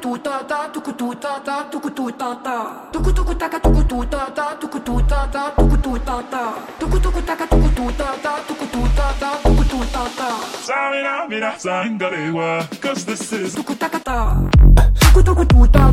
tu ta ta, tuku tu ta ta, tuku tu ta ta. Tuku tuku taka tuku tu ta ta, tuku tu ta ta, tuku tu ta ta. Tuku tuku taka tuku tu ta ta, tuku tu ta ta, tuku tu ta ta. Samina mina sangarewa, 'cause this is tuku taka ta. Tuku tuku tu ta